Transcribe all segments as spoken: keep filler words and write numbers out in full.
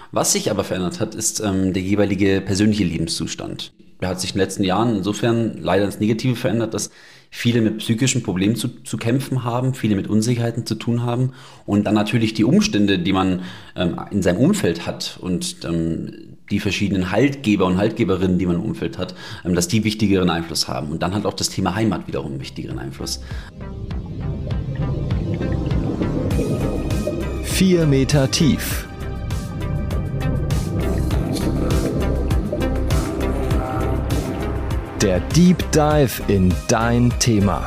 Was sich aber verändert hat, ist ähm, der jeweilige persönliche Lebenszustand. Der hat sich in den letzten Jahren insofern leider ins Negative verändert, dass viele mit psychischen Problemen zu, zu kämpfen haben, viele mit Unsicherheiten zu tun haben und dann natürlich die Umstände, die man ähm, in seinem Umfeld hat und ähm, die verschiedenen Haltgeber und Haltgeberinnen, die man im Umfeld hat, ähm, dass die wichtigeren Einfluss haben. Und dann hat auch das Thema Heimat wiederum einen wichtigeren Einfluss. Vier Meter tief. Der Deep Dive in dein Thema.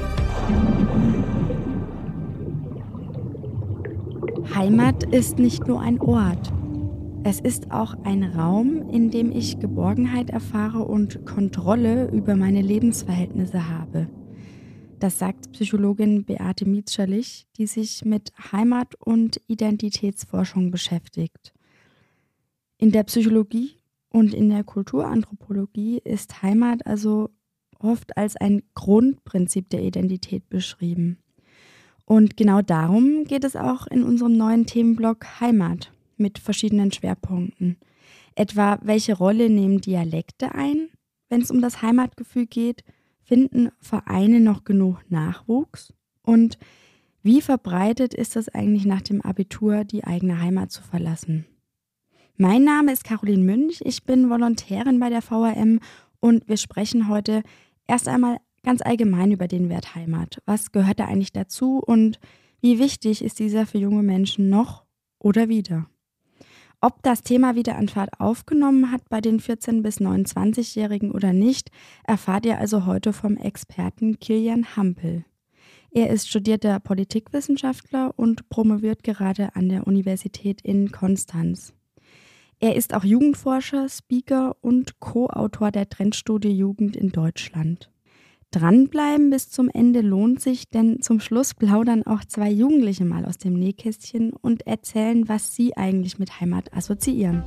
Heimat ist nicht nur ein Ort. Es ist auch ein Raum, in dem ich Geborgenheit erfahre und Kontrolle über meine Lebensverhältnisse habe. Das sagt Psychologin Beate Mitscherlich, die sich mit Heimat- und Identitätsforschung beschäftigt. In der Psychologie und in der Kulturanthropologie ist Heimat also oft als ein Grundprinzip der Identität beschrieben. Und genau darum geht es auch in unserem neuen Themenblock Heimat mit verschiedenen Schwerpunkten. Etwa, welche Rolle nehmen Dialekte ein, wenn es um das Heimatgefühl geht? Finden Vereine noch genug Nachwuchs? Und wie verbreitet ist es eigentlich nach dem Abitur, die eigene Heimat zu verlassen? Mein Name ist Caroline Münch, ich bin Volontärin bei der V R M und wir sprechen heute erst einmal ganz allgemein über den Wert Heimat. Was gehört da eigentlich dazu und wie wichtig ist dieser für junge Menschen noch oder wieder? Ob das Thema wieder an Fahrt aufgenommen hat bei den vierzehn- bis neunundzwanzigjährigen oder nicht, erfahrt ihr also heute vom Experten Kilian Hampel. Er ist studierter Politikwissenschaftler und promoviert gerade an der Universität in Konstanz. Er ist auch Jugendforscher, Speaker und Co-Autor der Trendstudie Jugend in Deutschland. Dranbleiben bis zum Ende lohnt sich, denn zum Schluss plaudern auch zwei Jugendliche mal aus dem Nähkästchen und erzählen, was sie eigentlich mit Heimat assoziieren.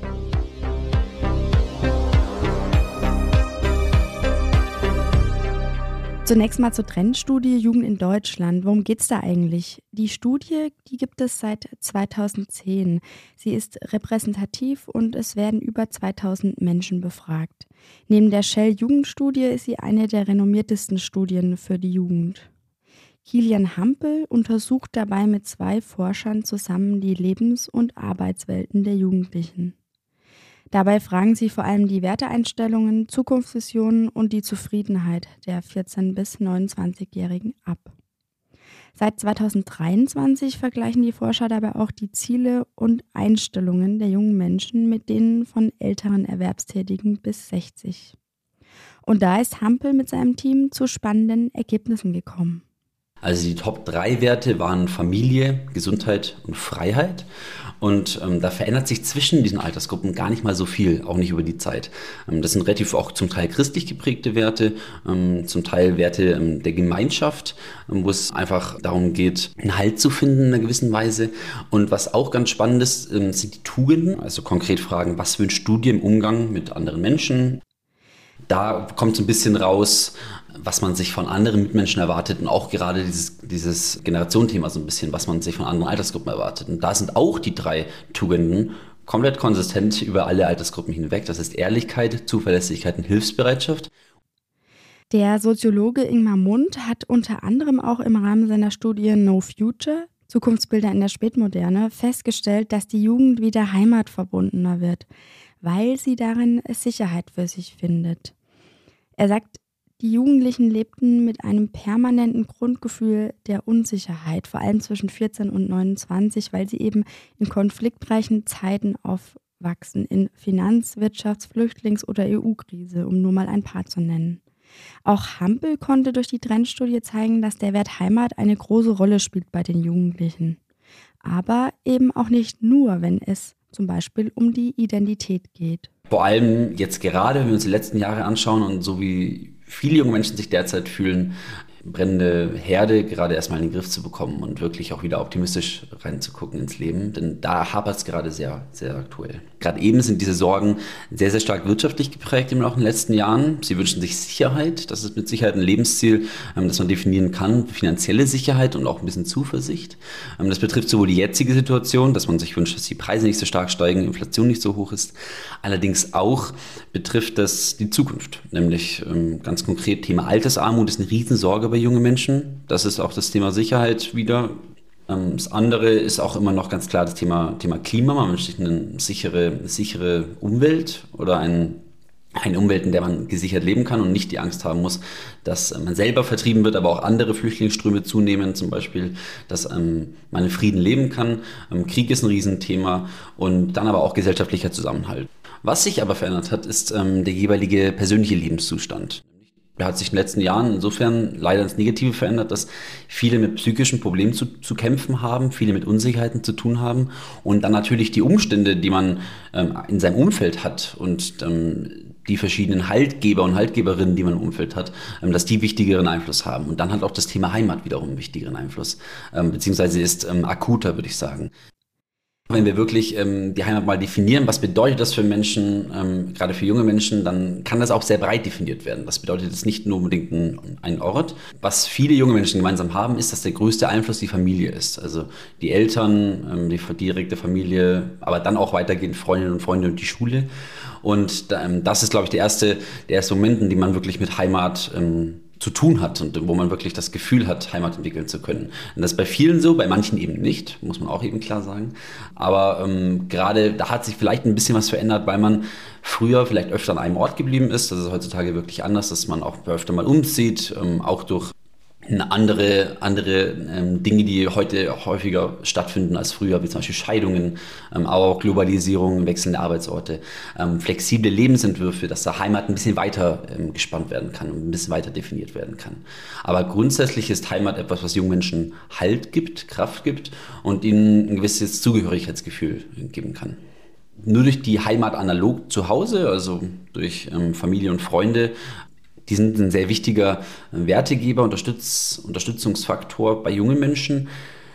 Zunächst mal zur Trendstudie Jugend in Deutschland. Worum geht's da eigentlich? Die Studie, die gibt es seit zweitausendzehn. Sie ist repräsentativ und es werden über zweitausend Menschen befragt. Neben der Shell-Jugendstudie ist sie eine der renommiertesten Studien für die Jugend. Kilian Hampel untersucht dabei mit zwei Forschern zusammen die Lebens- und Arbeitswelten der Jugendlichen. Dabei fragen sie vor allem die Werteeinstellungen, Zukunftsvisionen und die Zufriedenheit der vierzehn- bis neunundzwanzigjährigen ab. Seit zweitausenddreiundzwanzig vergleichen die Forscher dabei auch die Ziele und Einstellungen der jungen Menschen mit denen von älteren Erwerbstätigen bis sechzig. Und da ist Hampel mit seinem Team zu spannenden Ergebnissen gekommen. Also die Top drei Werte waren Familie, Gesundheit und Freiheit. Und ähm, da verändert sich zwischen diesen Altersgruppen gar nicht mal so viel, auch nicht über die Zeit. Ähm, das sind relativ auch zum Teil christlich geprägte Werte, ähm, zum Teil Werte ähm, der Gemeinschaft, ähm, wo es einfach darum geht, einen Halt zu finden in einer gewissen Weise. Und was auch ganz spannend ist, ähm, sind die Tugenden, also konkret Fragen, was wünschst du dir im Umgang mit anderen Menschen? Da kommt so ein bisschen raus, was man sich von anderen Mitmenschen erwartet und auch gerade dieses, dieses Generationenthema so ein bisschen, was man sich von anderen Altersgruppen erwartet. Und da sind auch die drei Tugenden komplett konsistent über alle Altersgruppen hinweg. Das ist Ehrlichkeit, Zuverlässigkeit und Hilfsbereitschaft. Der Soziologe Ingmar Mund hat unter anderem auch im Rahmen seiner Studie No Future, Zukunftsbilder in der Spätmoderne, festgestellt, dass die Jugend wieder heimatverbundener wird, weil sie darin Sicherheit für sich findet. Er sagt, die Jugendlichen lebten mit einem permanenten Grundgefühl der Unsicherheit, vor allem zwischen vierzehn und neunundzwanzig, weil sie eben in konfliktreichen Zeiten aufwachsen, in Finanz-, Wirtschafts-, Flüchtlings- oder E U-Krise, um nur mal ein paar zu nennen. Auch Hampel konnte durch die Trendstudie zeigen, dass der Wert Heimat eine große Rolle spielt bei den Jugendlichen. Aber eben auch nicht nur, wenn es zum Beispiel um die Identität geht. Vor allem jetzt gerade, wenn wir uns die letzten Jahre anschauen und so wie viele junge Menschen sich derzeit fühlen, brennende Herde gerade erstmal in den Griff zu bekommen und wirklich auch wieder optimistisch reinzugucken ins Leben. Denn da hapert es gerade sehr, sehr aktuell. Gerade eben sind diese Sorgen sehr, sehr stark wirtschaftlich geprägt in den letzten Jahren. Sie wünschen sich Sicherheit. Das ist mit Sicherheit ein Lebensziel, das man definieren kann. Finanzielle Sicherheit und auch ein bisschen Zuversicht. Das betrifft sowohl die jetzige Situation, dass man sich wünscht, dass die Preise nicht so stark steigen, Inflation nicht so hoch ist. Allerdings auch betrifft das die Zukunft. Nämlich ganz konkret Thema Altersarmut ist eine Riesensorge bei jungen Menschen. Das ist auch das Thema Sicherheit wieder. Das andere ist auch immer noch ganz klar das Thema, Thema Klima. Man wünscht sich eine sichere, eine sichere Umwelt oder ein, eine Umwelt, in der man gesichert leben kann und nicht die Angst haben muss, dass man selber vertrieben wird, aber auch andere Flüchtlingsströme zunehmen, zum Beispiel, dass ähm, man in Frieden leben kann. Ähm, Krieg ist ein Riesenthema und dann aber auch gesellschaftlicher Zusammenhalt. Was sich aber verändert hat, ist ähm, der jeweilige persönliche Lebenszustand. Der hat sich in den letzten Jahren insofern leider ins Negative verändert, dass viele mit psychischen Problemen zu, zu kämpfen haben, viele mit Unsicherheiten zu tun haben und dann natürlich die Umstände, die man ähm, in seinem Umfeld hat und ähm, die verschiedenen Haltgeber und Haltgeberinnen, die man im Umfeld hat, ähm, dass die wichtigeren Einfluss haben. Und dann hat auch das Thema Heimat wiederum einen wichtigeren Einfluss, ähm, beziehungsweise ist ähm, akuter, würde ich sagen. Wenn wir wirklich ähm, die Heimat mal definieren, was bedeutet das für Menschen, ähm, gerade für junge Menschen, dann kann das auch sehr breit definiert werden. Das bedeutet jetzt nicht nur unbedingt ein, ein Ort. Was viele junge Menschen gemeinsam haben, ist, dass der größte Einfluss die Familie ist. Also die Eltern, ähm, die direkte Familie, aber dann auch weitergehend Freundinnen und Freunde und die Schule. Und ähm, das ist, glaube ich, der erste, der erste Moment, in dem man wirklich mit Heimat ähm, zu tun hat und wo man wirklich das Gefühl hat, Heimat entwickeln zu können. Und das ist bei vielen so, bei manchen eben nicht, muss man auch eben klar sagen. Aber ähm, gerade da hat sich vielleicht ein bisschen was verändert, weil man früher vielleicht öfter an einem Ort geblieben ist. Das ist heutzutage wirklich anders, dass man auch öfter mal umzieht, ähm, auch durch andere, andere ähm, Dinge, die heute häufiger stattfinden als früher, wie zum Beispiel Scheidungen, ähm, aber auch Globalisierung, wechselnde Arbeitsorte, ähm, flexible Lebensentwürfe, dass da Heimat ein bisschen weiter ähm, gespannt werden kann und ein bisschen weiter definiert werden kann. Aber grundsätzlich ist Heimat etwas, was jungen Menschen Halt gibt, Kraft gibt und ihnen ein gewisses Zugehörigkeitsgefühl geben kann. Nur durch die Heimat analog zu Hause, also durch ähm, Familie und Freunde, die sind ein sehr wichtiger Wertegeber, Unterstütz, Unterstützungsfaktor bei jungen Menschen.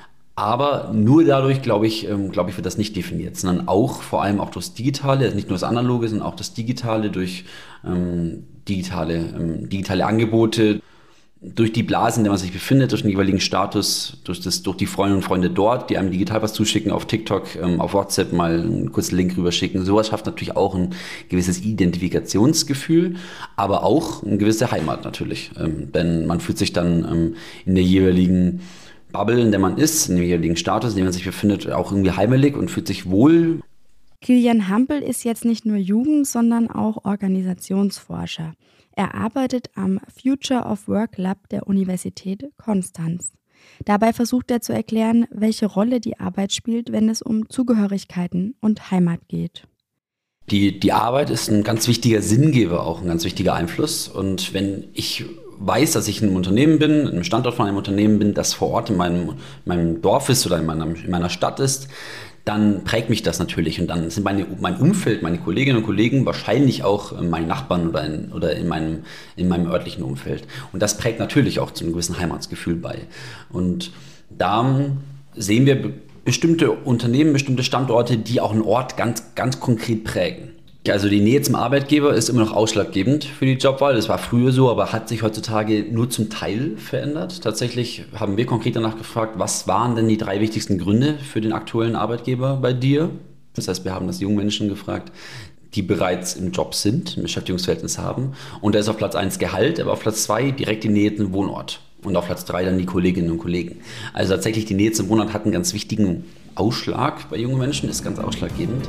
Aber nur dadurch, glaube ich, ähm, glaube ich, wird das nicht definiert, sondern auch, vor allem auch durchs Digitale, also nicht nur das Analoge, sondern auch das Digitale, durch ähm, digitale, ähm, digitale Angebote, durch die Blase, in der man sich befindet, durch den jeweiligen Status, durch, das, durch die Freundinnen und Freunde dort, die einem digital was zuschicken, auf TikTok, ähm, auf WhatsApp mal einen kurzen Link rüberschicken. Sowas schafft natürlich auch ein gewisses Identifikationsgefühl, aber auch eine gewisse Heimat natürlich. Ähm, denn man fühlt sich dann ähm, in der jeweiligen Bubble, in der man ist, in dem jeweiligen Status, in dem man sich befindet, auch irgendwie heimelig und fühlt sich wohl. Kilian Hampel ist jetzt nicht nur Jugend, sondern auch Organisationsforscher. Er arbeitet am Future of Work Lab der Universität Konstanz. Dabei versucht er zu erklären, welche Rolle die Arbeit spielt, wenn es um Zugehörigkeiten und Heimat geht. Die, die Arbeit ist ein ganz wichtiger Sinngeber, auch ein ganz wichtiger Einfluss. Und wenn ich weiß, dass ich in einem Unternehmen bin, in einem Standort von einem Unternehmen bin, das vor Ort in meinem, in meinem Dorf ist oder in, meinem, in meiner Stadt ist, dann prägt mich das natürlich und dann sind meine, mein Umfeld, meine Kolleginnen und Kollegen wahrscheinlich auch meine Nachbarn oder in, oder in, meinem, in meinem örtlichen Umfeld. Und das prägt natürlich auch zu einem gewissen Heimatsgefühl bei. Und da sehen wir be- bestimmte Unternehmen, bestimmte Standorte, die auch einen Ort ganz, ganz konkret prägen. Also die Nähe zum Arbeitgeber ist immer noch ausschlaggebend für die Jobwahl. Das war früher so, aber hat sich heutzutage nur zum Teil verändert. Tatsächlich haben wir konkret danach gefragt, was waren denn die drei wichtigsten Gründe für den aktuellen Arbeitgeber bei dir? Das heißt, wir haben das jungen Menschen gefragt, die bereits im Job sind, ein Beschäftigungsverhältnis haben. Und da ist auf Platz eins Gehalt, aber auf Platz zwei direkt die Nähe zum Wohnort. Und auf Platz drei dann die Kolleginnen und Kollegen. Also tatsächlich die Nähe zum Wohnort hat einen ganz wichtigen Ausschlag bei jungen Menschen, ist ganz ausschlaggebend.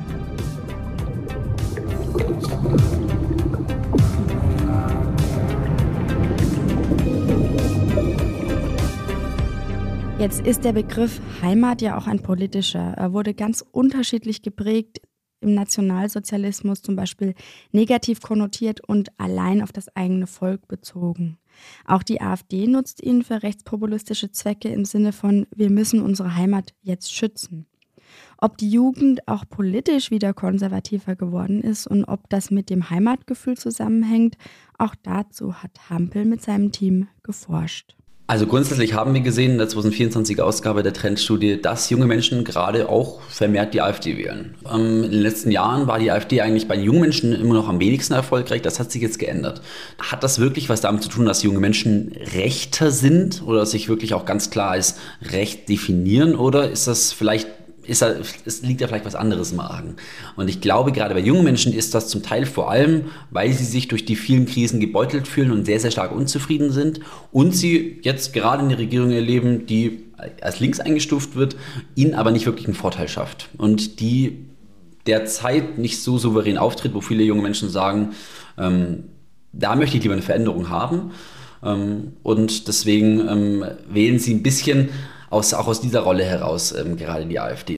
Jetzt ist der Begriff Heimat ja auch ein politischer. Er wurde ganz unterschiedlich geprägt, im Nationalsozialismus zum Beispiel negativ konnotiert und allein auf das eigene Volk bezogen. Auch die AfD nutzt ihn für rechtspopulistische Zwecke im Sinne von, wir müssen unsere Heimat jetzt schützen. Ob die Jugend auch politisch wieder konservativer geworden ist und ob das mit dem Heimatgefühl zusammenhängt, auch dazu hat Hampel mit seinem Team geforscht. Also grundsätzlich haben wir gesehen in der zwanzig vierundzwanziger Ausgabe der Trendstudie, dass junge Menschen gerade auch vermehrt die AfD wählen. Ähm, in den letzten Jahren war die AfD eigentlich bei jungen Menschen immer noch am wenigsten erfolgreich. Das hat sich jetzt geändert. Hat das wirklich was damit zu tun, dass junge Menschen rechter sind oder sich wirklich auch ganz klar als recht definieren? Oder ist das vielleicht Ist da, es liegt da vielleicht was anderes im Argen. Und ich glaube, gerade bei jungen Menschen ist das zum Teil vor allem, weil sie sich durch die vielen Krisen gebeutelt fühlen und sehr, sehr stark unzufrieden sind und sie jetzt gerade eine Regierung erleben, die als links eingestuft wird, ihnen aber nicht wirklich einen Vorteil schafft. Und die derzeit nicht so souverän auftritt, wo viele junge Menschen sagen, ähm, da möchte ich lieber eine Veränderung haben. Ähm, und deswegen ähm, wählen sie ein bisschen Aus, auch aus dieser Rolle heraus ähm, gerade die AfD.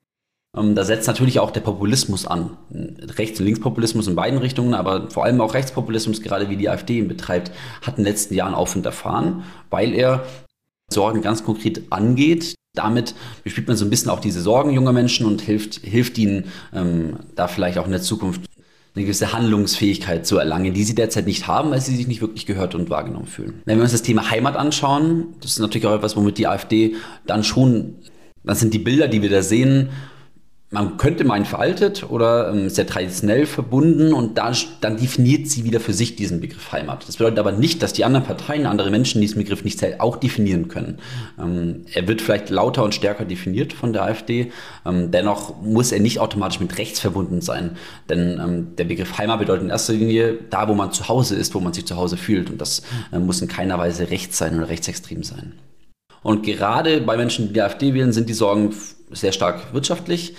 Ähm, da setzt natürlich auch der Populismus an. Rechts- und Linkspopulismus in beiden Richtungen, aber vor allem auch Rechtspopulismus, gerade wie die AfD ihn betreibt, hat in den letzten Jahren Aufwind erfahren, weil er Sorgen ganz konkret angeht. Damit bespielt man so ein bisschen auch diese Sorgen junger Menschen und hilft, hilft ihnen, ähm, da vielleicht auch in der Zukunft eine gewisse Handlungsfähigkeit zu erlangen, die sie derzeit nicht haben, weil sie sich nicht wirklich gehört und wahrgenommen fühlen. Wenn wir uns das Thema Heimat anschauen, das ist natürlich auch etwas, womit die AfD dann schon, das sind die Bilder, die wir da sehen, man könnte meinen veraltet oder ähm, sehr traditionell verbunden und da, dann definiert sie wieder für sich diesen Begriff Heimat. Das bedeutet aber nicht, dass die anderen Parteien, andere Menschen diesen Begriff nicht auch definieren können. Ähm, er wird vielleicht lauter und stärker definiert von der AfD, ähm, dennoch muss er nicht automatisch mit rechts verbunden sein, denn ähm, der Begriff Heimat bedeutet in erster Linie da, wo man zu Hause ist, wo man sich zu Hause fühlt und das äh, muss in keiner Weise rechts sein oder rechtsextrem sein. Und gerade bei Menschen, die die AfD wählen, sind die Sorgen sehr stark wirtschaftlich,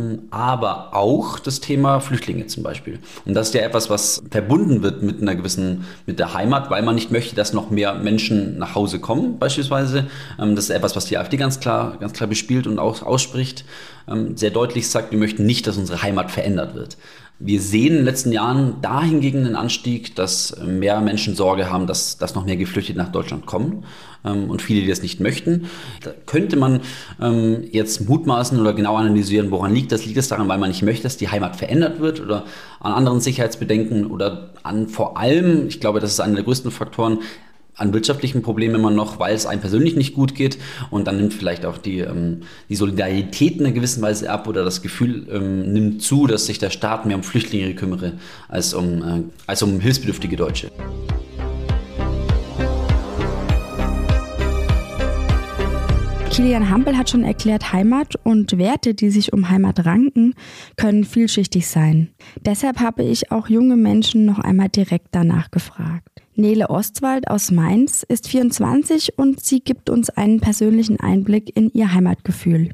aber auch das Thema Flüchtlinge zum Beispiel. Und das ist ja etwas, was verbunden wird mit einer gewissen, mit der Heimat, weil man nicht möchte, dass noch mehr Menschen nach Hause kommen, beispielsweise. Das ist etwas, was die AfD ganz klar, ganz klar bespielt und auch ausspricht, sehr deutlich sagt, wir möchten nicht, dass unsere Heimat verändert wird. Wir sehen in den letzten Jahren dahingegen einen Anstieg, dass mehr Menschen Sorge haben, dass, dass noch mehr Geflüchtete nach Deutschland kommen ähm, und viele, die das nicht möchten. Da könnte man ähm, jetzt mutmaßen oder genau analysieren, woran liegt das? Liegt es daran, weil man nicht möchte, dass die Heimat verändert wird oder an anderen Sicherheitsbedenken oder an vor allem, ich glaube, das ist einer der größten Faktoren, an wirtschaftlichen Problemen immer noch, weil es einem persönlich nicht gut geht und dann nimmt vielleicht auch die, ähm, die Solidarität in einer gewissen Weise ab oder das Gefühl ähm, nimmt zu, dass sich der Staat mehr um Flüchtlinge kümmere als um, äh, als um hilfsbedürftige Deutsche. Kilian Hampel hat schon erklärt, Heimat und Werte, die sich um Heimat ranken, können vielschichtig sein. Deshalb habe ich auch junge Menschen noch einmal direkt danach gefragt. Nele Ostwald aus Mainz ist vierundzwanzig und sie gibt uns einen persönlichen Einblick in ihr Heimatgefühl.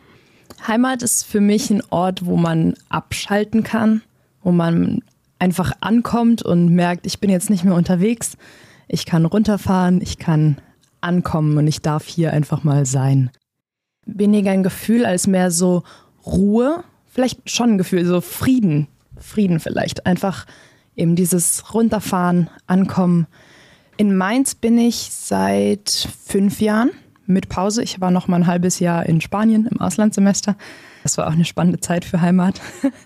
Heimat ist für mich ein Ort, wo man abschalten kann, wo man einfach ankommt und merkt, ich bin jetzt nicht mehr unterwegs, ich kann runterfahren, ich kann ankommen und ich darf hier einfach mal sein. Weniger ein Gefühl als mehr so Ruhe, vielleicht schon ein Gefühl, so Frieden, Frieden vielleicht, einfach eben dieses Runterfahren, Ankommen. In Mainz bin ich seit fünf Jahren mit Pause. Ich war noch mal ein halbes Jahr in Spanien im Auslandssemester. Das war auch eine spannende Zeit für Heimat.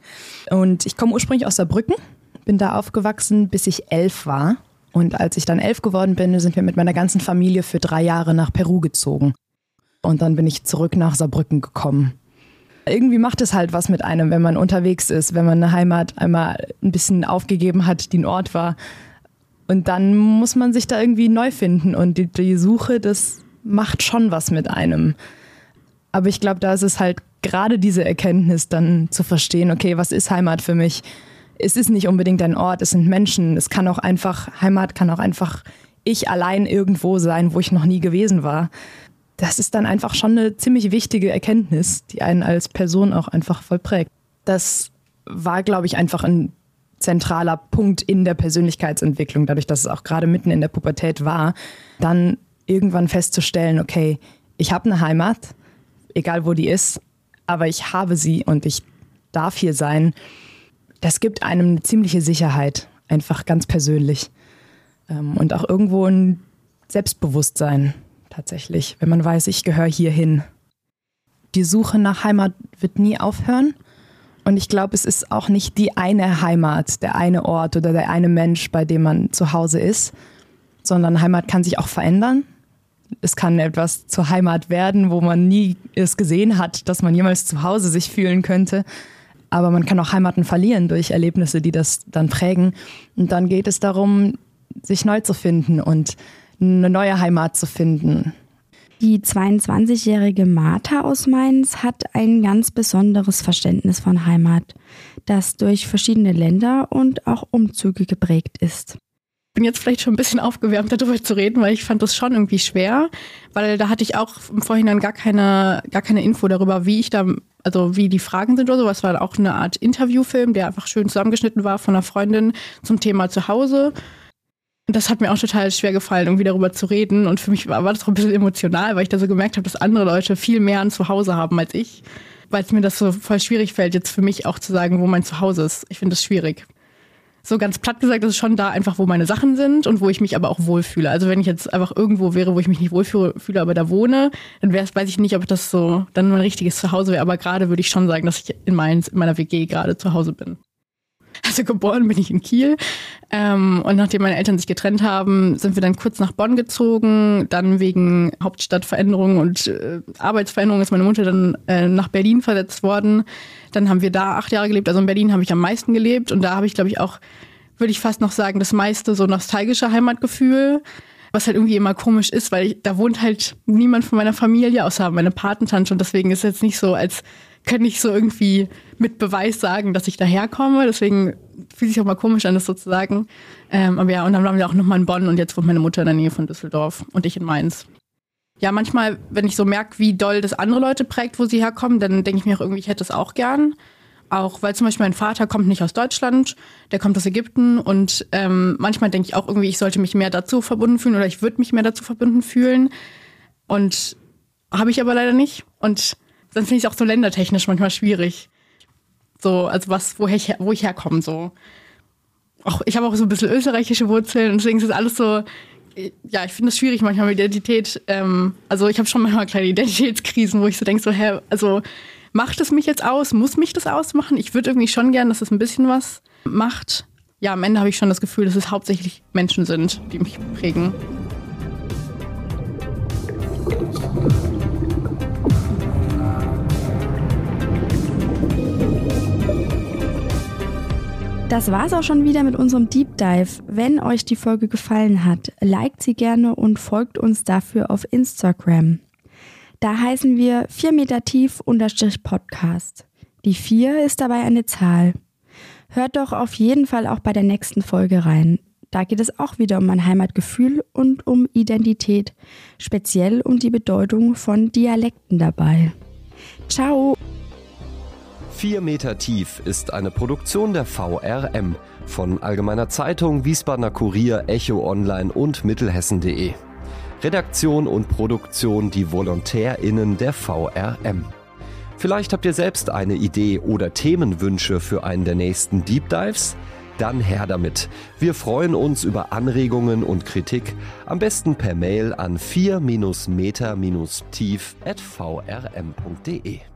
Und ich komme ursprünglich aus Saarbrücken, bin da aufgewachsen, bis ich elf war. Und als ich dann elf geworden bin, sind wir mit meiner ganzen Familie für drei Jahre nach Peru gezogen. Und dann bin ich zurück nach Saarbrücken gekommen. Irgendwie macht es halt was mit einem, wenn man unterwegs ist, wenn man eine Heimat einmal ein bisschen aufgegeben hat, die ein Ort war. Und dann muss man sich da irgendwie neu finden und die, die Suche, das macht schon was mit einem. Aber ich glaube, da ist es halt gerade diese Erkenntnis dann zu verstehen, okay, was ist Heimat für mich? Es ist nicht unbedingt ein Ort, es sind Menschen. Es kann auch einfach, Heimat kann auch einfach ich allein irgendwo sein, wo ich noch nie gewesen war. Das ist dann einfach schon eine ziemlich wichtige Erkenntnis, die einen als Person auch einfach voll prägt. Das war, glaube ich, einfach ein zentraler Punkt in der Persönlichkeitsentwicklung, dadurch, dass es auch gerade mitten in der Pubertät war, dann irgendwann festzustellen, okay, ich habe eine Heimat, egal wo die ist, aber ich habe sie und ich darf hier sein. Das gibt einem eine ziemliche Sicherheit, einfach ganz persönlich. Und auch irgendwo ein Selbstbewusstsein. Tatsächlich, wenn man weiß, ich gehöre hier hin. die Suche nach Heimat wird nie aufhören. Und ich glaube, es ist auch nicht die eine Heimat, der eine Ort oder der eine Mensch, bei dem man zu Hause ist, sondern Heimat kann sich auch verändern. Es kann etwas zur Heimat werden, wo man nie es gesehen hat, dass man jemals zu Hause sich fühlen könnte. Aber man kann auch Heimaten verlieren durch Erlebnisse, die das dann prägen. Und dann geht es darum, sich neu zu finden und eine neue Heimat zu finden. Die zweiundzwanzigjährige Martha aus Mainz hat ein ganz besonderes Verständnis von Heimat, das durch verschiedene Länder und auch Umzüge geprägt ist. Ich bin jetzt vielleicht schon ein bisschen aufgewärmt, darüber zu reden, weil ich fand das schon irgendwie schwer, weil da hatte ich auch im Vorhinein gar keine, gar keine Info darüber, wie ich da, also wie die Fragen sind oder so. Es war auch eine Art Interviewfilm, der einfach schön zusammengeschnitten war von einer Freundin zum Thema Zuhause. Und das hat mir auch total schwer gefallen, irgendwie darüber zu reden. Und für mich war, war das auch ein bisschen emotional, weil ich da so gemerkt habe, dass andere Leute viel mehr ein Zuhause haben als ich. Weil es mir das so voll schwierig fällt, jetzt für mich auch zu sagen, wo mein Zuhause ist. Ich finde das schwierig. So ganz platt gesagt, ist es schon da einfach, wo meine Sachen sind und wo ich mich aber auch wohlfühle. Also wenn ich jetzt einfach irgendwo wäre, wo ich mich nicht wohlfühle, aber da wohne, dann wäre es, weiß ich nicht, ob das so dann mein richtiges Zuhause wäre. Aber gerade würde ich schon sagen, dass ich in Mainz, in meiner W G gerade zu Hause bin. Also geboren bin ich in Kiel ähm, und nachdem meine Eltern sich getrennt haben, sind wir dann kurz nach Bonn gezogen. Dann wegen Hauptstadtveränderungen und äh, Arbeitsveränderungen ist meine Mutter dann äh, nach Berlin versetzt worden. Dann haben wir da acht Jahre gelebt. Also in Berlin habe ich am meisten gelebt und da habe ich, glaube ich, auch, würde ich fast noch sagen, das meiste so nostalgische Heimatgefühl. Was halt irgendwie immer komisch ist, weil ich, da wohnt halt niemand von meiner Familie, außer meine Patentante. Und deswegen ist es jetzt nicht so, als könnte ich so irgendwie mit Beweis sagen, dass ich daherkomme. Deswegen fühlt sich auch mal komisch an, das so zu sagen. Ähm, aber ja, und dann waren wir auch nochmal in Bonn und jetzt wohnt meine Mutter in der Nähe von Düsseldorf und ich in Mainz. Ja, manchmal, wenn ich so merke, wie doll das andere Leute prägt, wo sie herkommen, dann denke ich mir auch irgendwie, ich hätte es auch gern. Auch weil zum Beispiel mein Vater kommt nicht aus Deutschland, der kommt aus Ägypten und ähm, manchmal denke ich auch irgendwie, ich sollte mich mehr dazu verbunden fühlen oder ich würde mich mehr dazu verbunden fühlen und habe ich aber leider nicht und dann finde ich es auch so ländertechnisch manchmal schwierig. So, also was, woher ich, wo ich herkomme, so. Auch, ich habe auch so ein bisschen österreichische Wurzeln und deswegen ist das alles so, ja, ich finde es schwierig manchmal mit Identität. Ähm, also ich habe schon manchmal kleine Identitätskrisen, wo ich so denke, so, hä, also macht es mich jetzt aus? Muss mich das ausmachen? Ich würde irgendwie schon gern, dass es ein bisschen was macht. Ja, am Ende habe ich schon das Gefühl, dass es hauptsächlich Menschen sind, die mich prägen. Das war's auch schon wieder mit unserem Deep Dive. Wenn euch die Folge gefallen hat, liked sie gerne und folgt uns dafür auf Instagram. Da heißen wir vier Meter tief unterstrich Podcast. Die vier ist dabei eine Zahl. Hört doch auf jeden Fall auch bei der nächsten Folge rein. Da geht es auch wieder um ein Heimatgefühl und um Identität, speziell um die Bedeutung von Dialekten dabei. Ciao! vier Meter tief ist eine Produktion der V R M von Allgemeiner Zeitung, Wiesbadener Kurier, Echo Online und Mittelhessen punkt de. Redaktion und Produktion die VolontärInnen der V R M. Vielleicht habt ihr selbst eine Idee oder Themenwünsche für einen der nächsten Deep Dives? Dann her damit. Wir freuen uns über Anregungen und Kritik, am besten per Mail an vier Meter tief at v r m punkt de.